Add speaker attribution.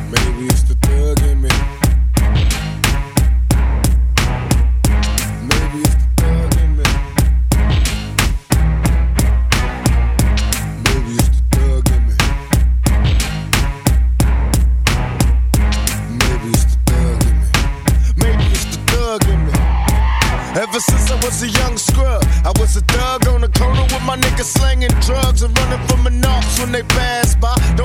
Speaker 1: Maybe it's the thug in me. Maybe it's the thug in me. Maybe it's the thug in me. Maybe it's the thug in me. Maybe it's the thug in me. Ever since I was a young scrub, I was a thug on the corner with my niggas slanging drugs and running from the knocks when they pass by. Don't